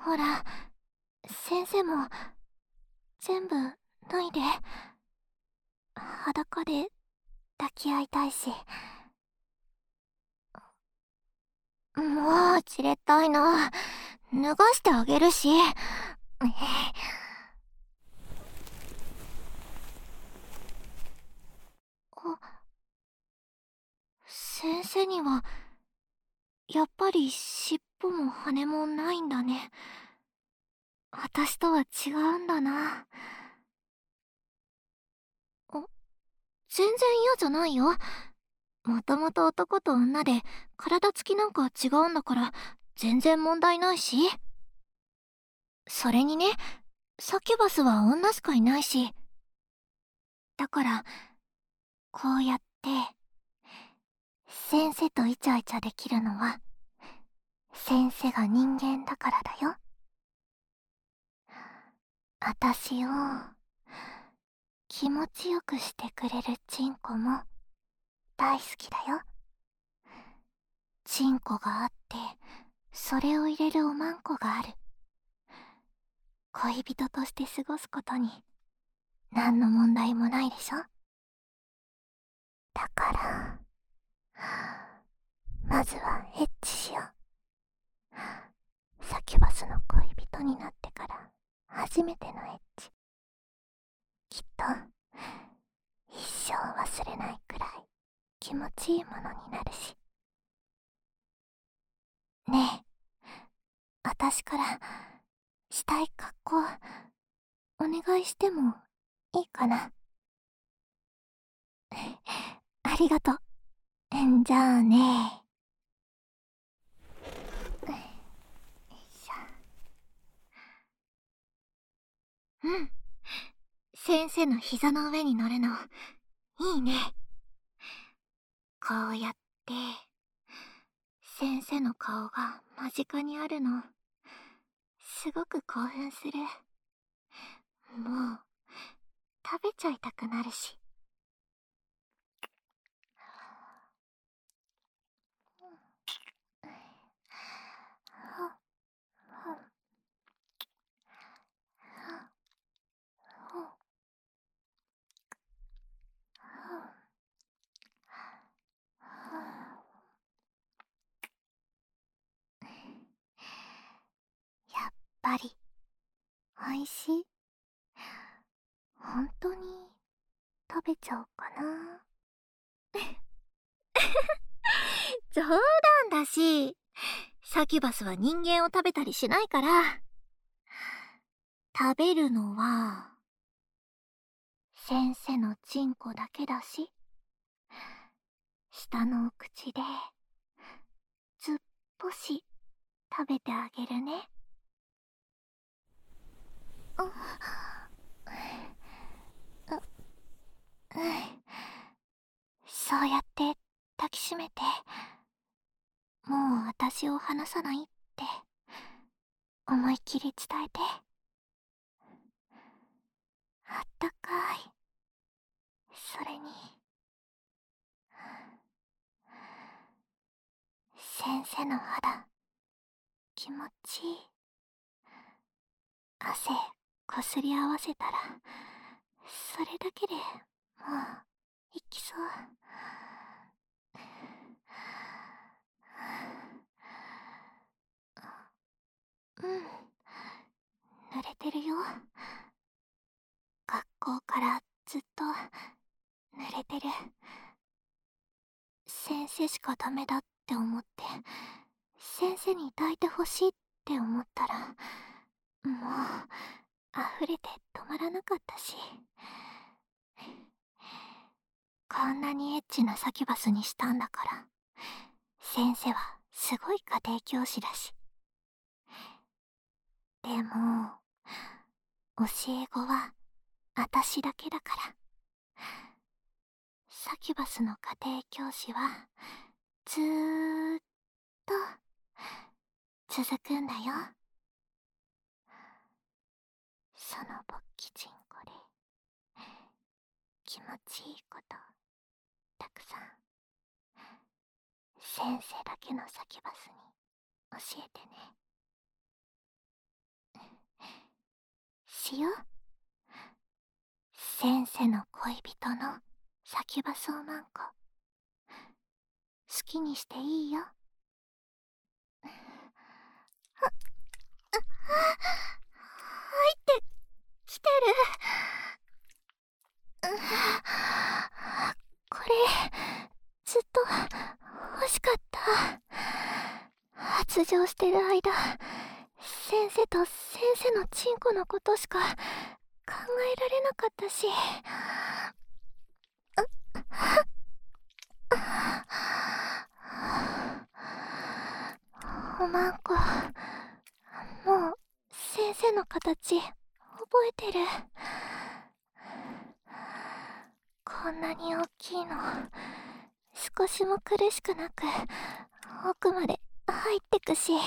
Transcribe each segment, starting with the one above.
ほら、先生も全部脱いで。裸で抱き合いたいし。もうじれったいな。脱がしてあげるし。あ、先生にはやっぱり尻尾も羽もないんだね。私とは違うんだな。全然嫌じゃないよ。もともと男と女で体つきなんか違うんだから全然問題ないし。それにね、サキュバスは女しかいないし。だからこうやって先生とイチャイチャできるのは先生が人間だからだよ。私を気持ちよくしてくれるチンコも大好きだよ。チンコがあってそれを入れるおまんこがある。恋人として過ごすことに何の問題もないでしょ。だからまずはエッチしよう。サキュバスの恋人になってから初めてのエッチ。きっと一生忘れないくらい気持ちいいものになるし。ねえ、私からしたい格好お願いしてもいいかな。ありがとう。じゃあね。よいしょ。うん。先生の膝の上に乗るのいいね。こうやって先生の顔が間近にあるのすごく興奮する。もう食べちゃいたくなるし。やっぱりおいしい。本当に食べちゃおうかな。冗談だし、サキュバスは人間を食べたりしないから。食べるのは先生のチンコだけだし、下のお口でずっぽし食べてあげるね。そうやって抱きしめて、もう私を離さないって思いっきり伝えて。あったかい。それに先生の肌気持ちいい。汗こすり合わせたらそれだけでもういきそう。うん、濡れてるよ。学校からずっと濡れてる。先生しかダメだって思って先生に抱いてほしいって思ったらもう溢れて止まらなかったし。こんなにエッチなサキュバスにしたんだから先生はすごい家庭教師だし。でも教え子は私だけだから。サキュバスの家庭教師はずーっと続くんだよ。その勃起チンコで気持ちいいことたくさん先生だけのサキュバスに教えてね。 しよ。先生の恋人のサキュバソウマンコ、好きにしていいよ。入ってきてる。これずっと欲しかった。発情してる間、先生と先生のチンコのことしか考えられなかったし。おまんこ、もう先生の形覚えてる。こんなに大きいの少しも苦しくなく奥まで入ってくし。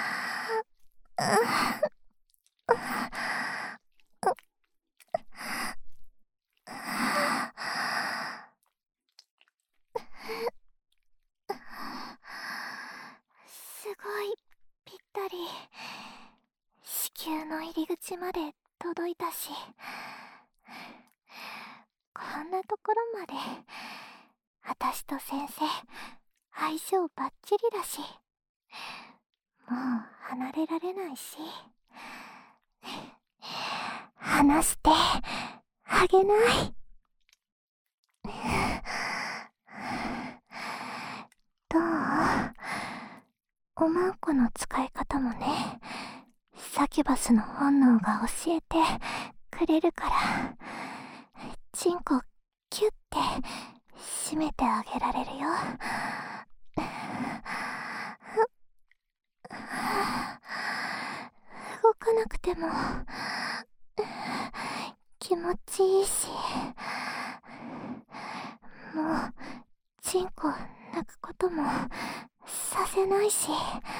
すごいぴったり。子宮の入り口まで届いたし、こんなところまで。私と先生相性バッチリだし、もう離れられないし、離してあげない。どう？おまんこの使い方もね、サキュバスの本能が教えてくれるから、チンコキュッて締めてあげられるよ。動かなくても気持ちいいし、もうチンコ泣くこともさせないし、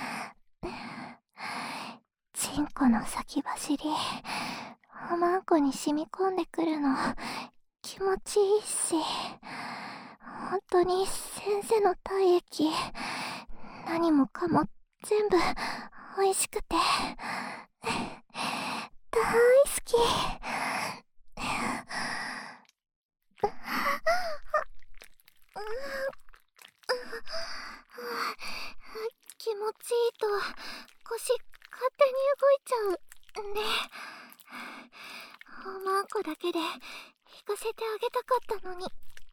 チンコの先走りおまんこに染み込んでくるの気持ちいいし、本当に先生の体液何もかも全部美味しくて大好き。気持ちいいと腰勝手に動いちゃうね。おまんこだけで引かせてあげたかったのに。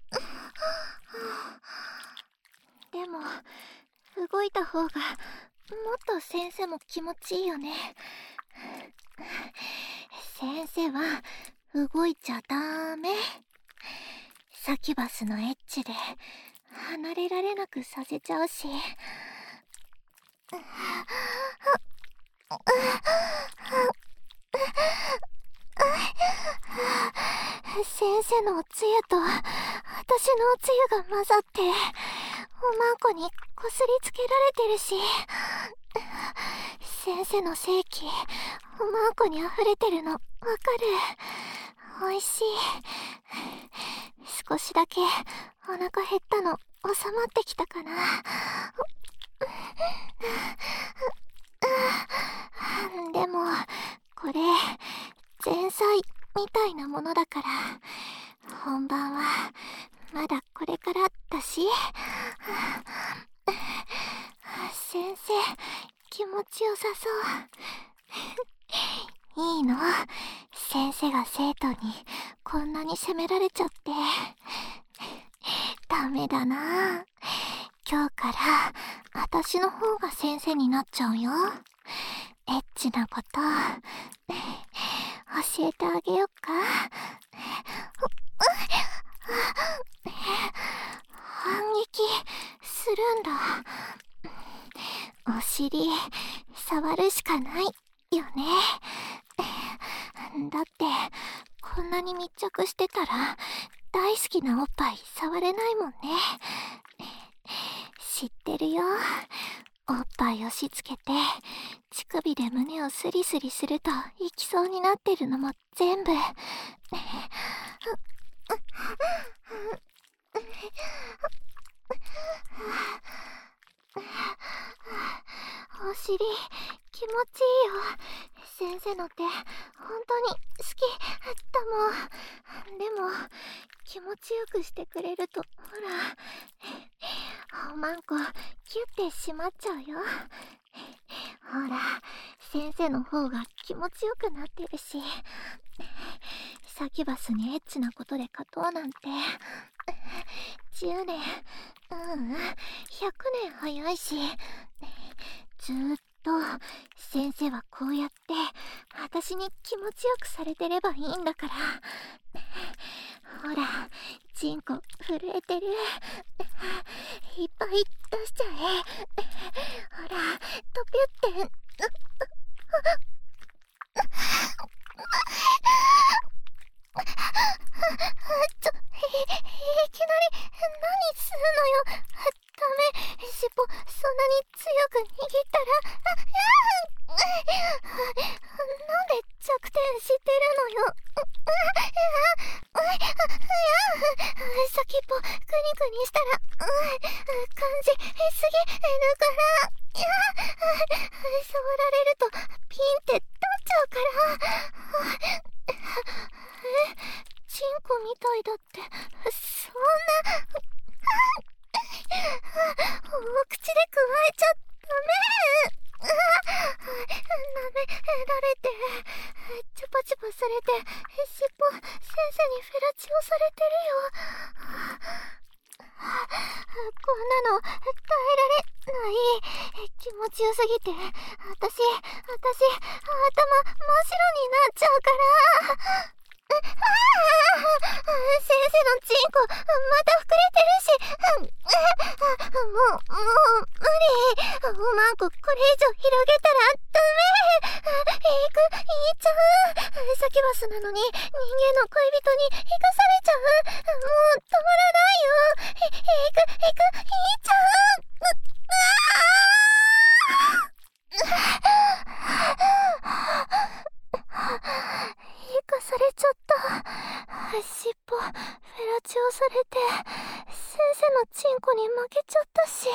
でも動いた方がもっと先生も気持ちいいよね。先生は動いちゃダメ。サキュバスのエッチで離れられなくさせちゃうし。先生のおつゆと私のおつゆが混ざっておまんこにこすりつけられてるし、先生の精気おまんこに溢れてるのわかる。おいしい。少しだけお腹減ったの収まってきたかな。でもこれ前菜みたいなものだから本番はまだこれからだし。先生気持ちよさそう。いいの？先生が生徒にこんなに責められちゃって。ダメだな。今日から私の方が先生になっちゃうよ。エッチなこと教えてあげよっか。反撃するんだ。お尻触るしかないよね。だってこんなに密着してたら大好きなおっぱい触れないもんね。知ってるよ。おっぱい押し付けて乳首で胸をスリスリするといきそうになってるのも全部お尻気持ちいいよ。 先生の手本当に好きだもん。でも気持ちよくしてくれるとほらおまんこキュッてしまっちゃうよ。ほら先生の方が気持ちよくなってるし、サキュバスにエッチなことで勝とうなんて10年100年早いし、ずーっと先生はこうやって私に気持ちよくされてればいいんだから。ほらチンコ震えてる。いっぱい出しちゃえ。ほらトピュっていきなり何するのよ。ダメ、尻尾そんなに強く握ったらなんで弱点知ってるのよ。先っぽクニクニしたら感じすぎるから。触られるとピンって立っちゃうから。チンコみたいだって。そんなお口でくわえちゃダメ。舐められてチュパチュパされて尻尾先生にフェラチオされてるよ。こんなの耐えられない。気持ちよすぎて私頭真っ白になっちゃうから。先生のチンコまた膨れてるし、もう無理。おまんここれ以上広げたらダメ。いっちゃう。サキュバスなのに人間の恋人に生かされちゃう。もう止まらないよ。いっちゃう。生かされちゃった。尻尾フェラチオされて先生のチンコに負けちゃったし。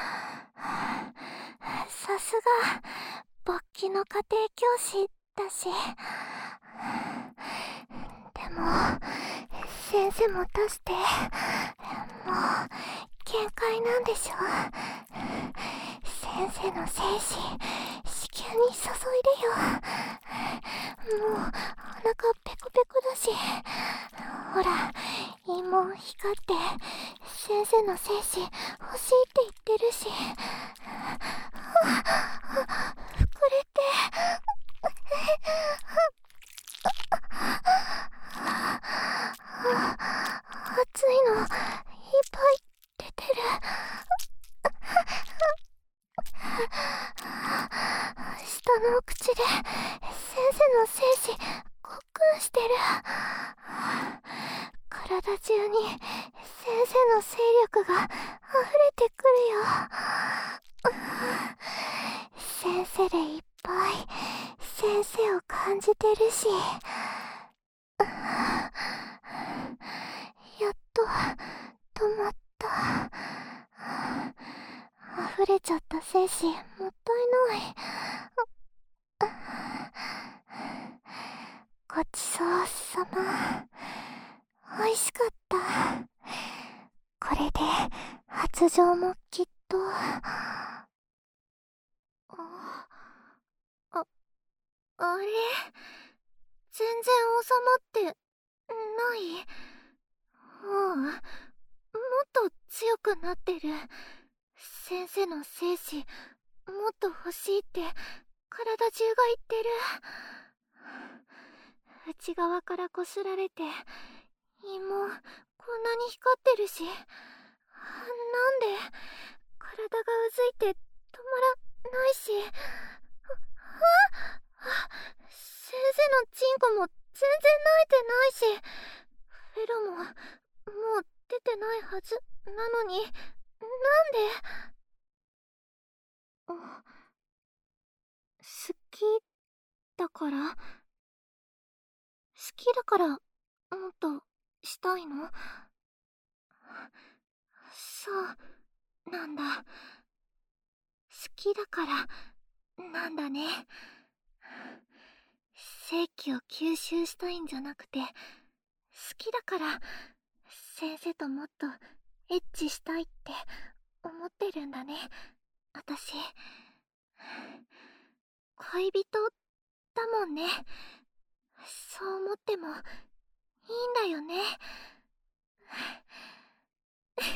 さすが勃起の家庭教師だし。でも先生も出してもう限界なんでしょ。先生の精子子宮に注いでよ。もうお腹ペコペコだし。ほら陰謀光って先生の精子欲しいって言ってるし。膨れて熱いのいっぱい出てる。下のお口で先生の精子ごっくんしてる。体中に先生の精力が溢れてくるよ。先生でいっぱい先生を感じてるし。やっと止まった。溢れちゃった精子もったいない。ごちそうさま。おいしかった。これで発情もきっと。あれ全然収まってない。もっと強くなってる。先生の精子もっと欲しいって体中が言ってる。内側からこすられて胃もこんなに光ってるし。なんで体がうずいて止まらないし。先生のチンコも全然泣いてないし、フェロももう出てないはずなのに、なんで。好きだから。好きだからもっとしたいの。そうなんだ。好きだからなんだね。 正気を吸収したいんじゃなくて、好きだから先生ともっとエッチしたいって思ってるんだね、私。恋人だもんね。そう思ってもいいんだよね。嬉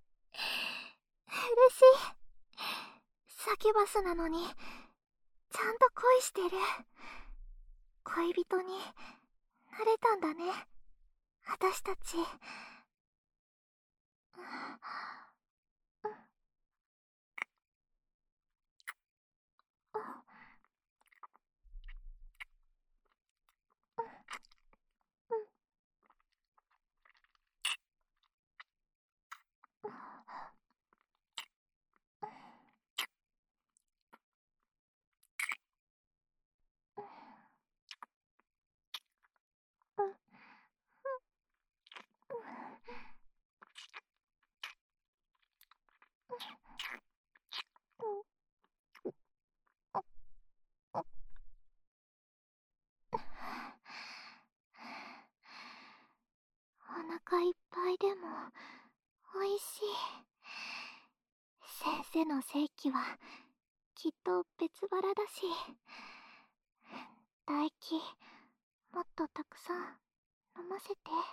しい。サキュバスなのにちゃんと恋してる。恋人になれたんだね、私たち。お腹いっぱいでもおいしい。先生の性器はきっと別腹だし、唾液もっとたくさん飲ませて。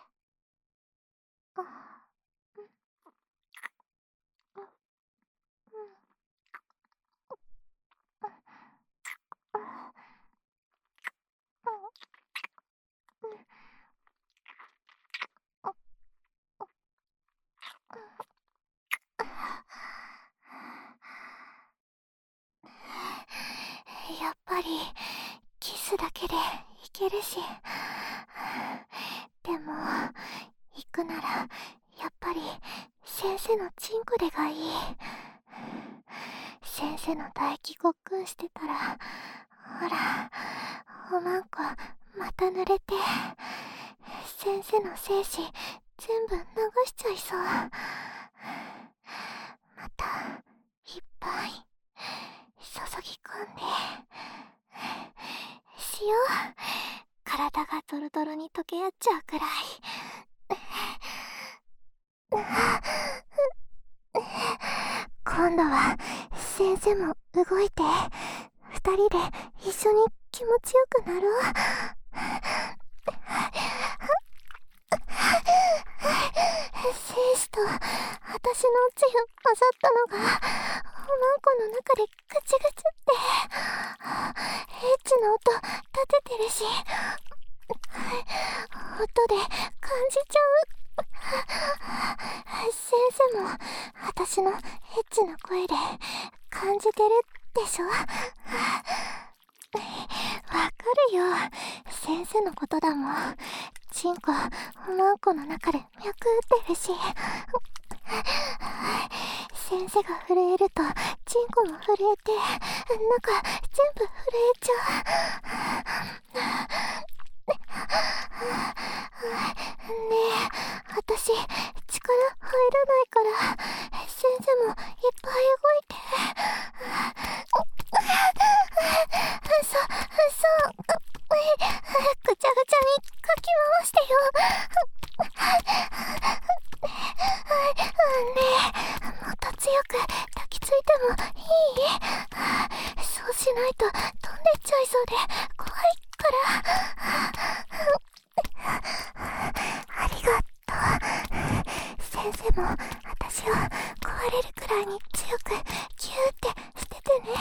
やっぱりキスだけでいけるし、でも行くならやっぱり先生のチンコでがいい。先生の唾液ごっくんしてたら、ほらおまんこまた濡れて、先生の精子全部流しちゃいそう。またいっぱい注ぎ込んでしよう。体がドロドロに溶け合っちゃうくらい。今度は先生も動いて、二人で一緒に気持ちよくなろう。精子と私の血が混ざったのがおまんこの中でグチグチって、エッチな音立ててるし、音で感じちゃう。先生も私のエッチな声で感じてるでしょ。わかるよ、先生のことだもん。チンコおまんこの中で脈打ってるし、先生が震えるとチンコも震えて、なんか全部震えちゃう。ねえ、私力入らないから先生もいっぱい動いて。ぐちゃぐちゃにかき回してよ。ねえ、もっと強く抱きついてもいい？そうしないと飛んでっちゃいそうで怖いから。ありがとう。先生も私を壊れるくらいに強くギューってしててね。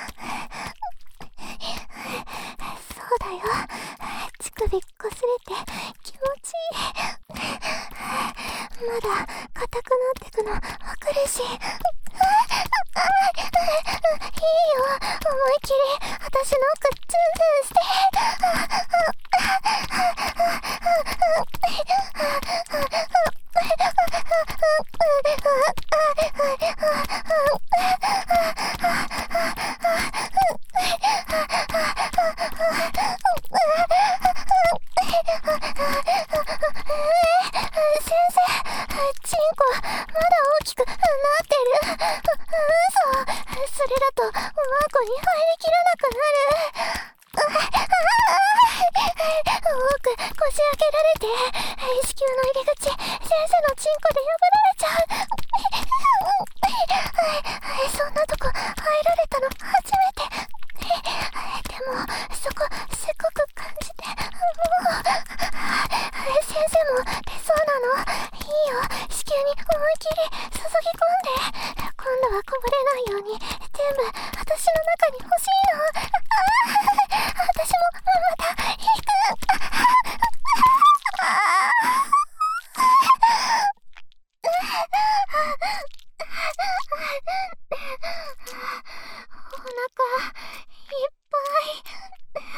そうだよ、乳首こすれて気持ちいい。まだ硬くなってくのわかるし。いいよ、思いっきり私の奥ツンツンして。先生、チンコまだ大きくなってる。嘘、それだとおまんこに入りきらなくなる。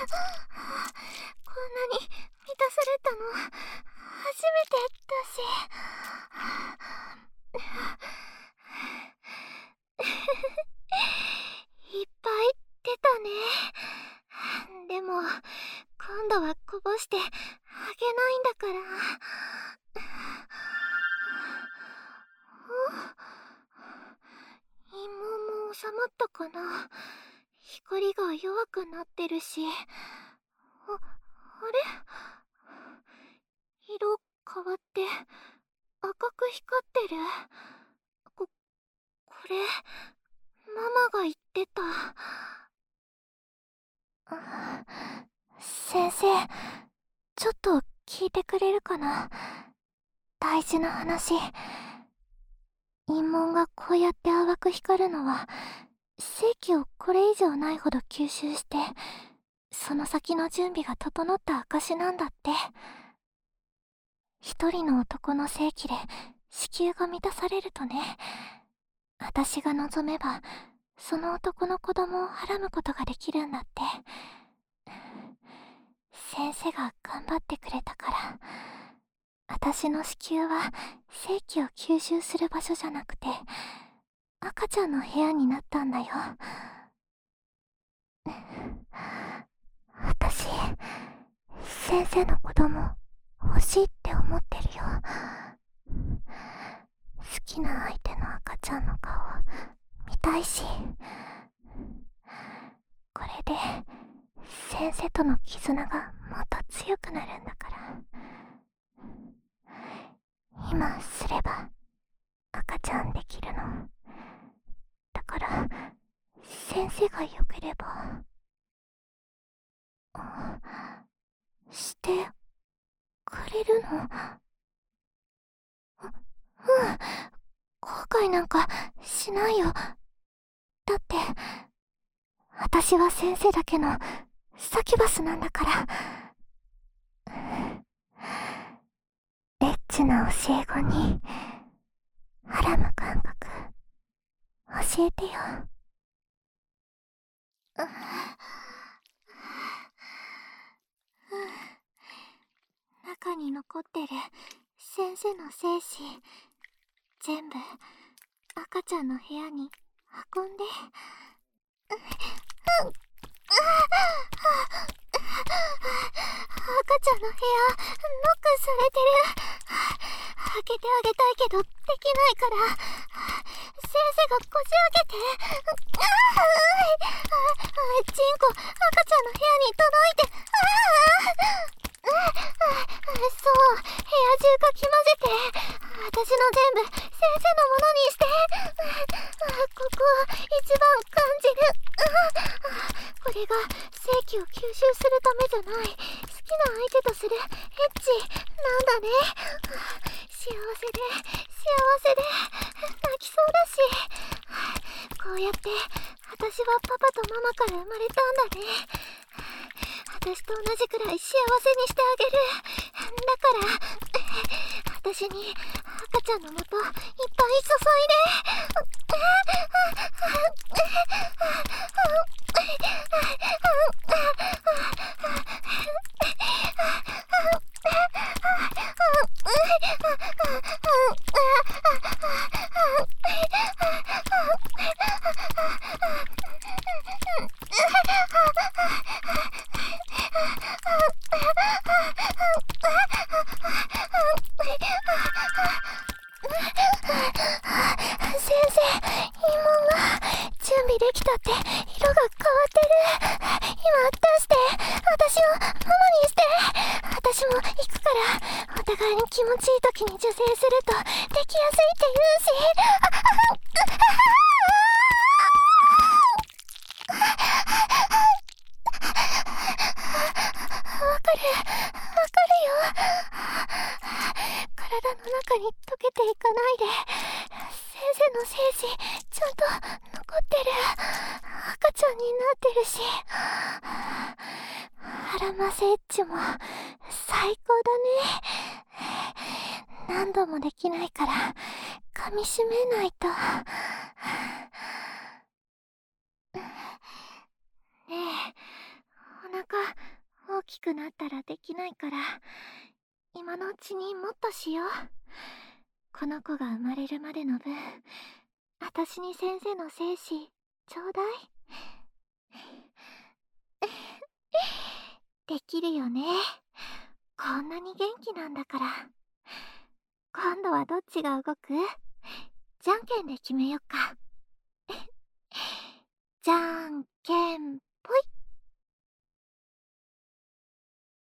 こんなに満たされたの初めてだし。いっぱい出たね。でも今度はこぼしてあげないんだから。陰謀も収まったかな。光が弱くなってるし。あれ、色変わって赤く光ってる。これママが言ってた。先生、ちょっと聞いてくれるかな。大事な話。陰紋がこうやって淡く光るのは正気をこれ以上ないほど吸収して、その先の準備が整った証なんだって。一人の男の正気で子宮が満たされるとね、私が望めばその男の子供をはらむことができるんだって。先生が頑張ってくれたから。私の子宮は正気を吸収する場所じゃなくて赤ちゃんの部屋になったんだよ。私、先生の子供欲しいって思ってるよ。好きな相手の赤ちゃんの顔見たいし、これで先生との絆がもっと強くなるんだから。今すれば赤ちゃんできるの。だから先生が良ければしてくれるの？後悔なんかしないよ。だって私は先生だけのサキュバスなんだから。エッチな教え子にはらむ感覚教えてよ。中に残ってる先生の精子全部赤ちゃんの部屋に運んで。赤ちゃんの部屋ノックされてる。開けてあげたいけどできないから、先生がこじ開けて。チンコ赤ちゃんの部屋に届いて。そう、部屋中かき混ぜて私の全部先生のものにして。ここ一番感じる。これが正気を吸収するためじゃない、好きな相手とするエッチなんだね。幸せで泣きそうだし。こうやって私はパパとママから生まれたんだね。私と同じくらい幸せにしてあげる。だから私に赤ちゃんの素いっぱい注いで。先生、慰問が準備できたって。色が変わってる。今出して私をママにして。私も行くから。お互いに気持ちいい時に受精するとできやすいって言うし。わかるよ。体の中に溶けていかないで。先生の精子ちゃんと残ってる。赤ちゃんになってるし。ハラマセッチも最高だね。何度もできないから噛み締めないと。ねえ、おなか大きくなったらできないから、今のうちにもっとしよう。この子が生まれるまでの分、私に先生の精子ちょうだい。できるよね。こんなに元気なんだから。今度はどっちが動く？じゃんけんで決めよっか。じゃんけん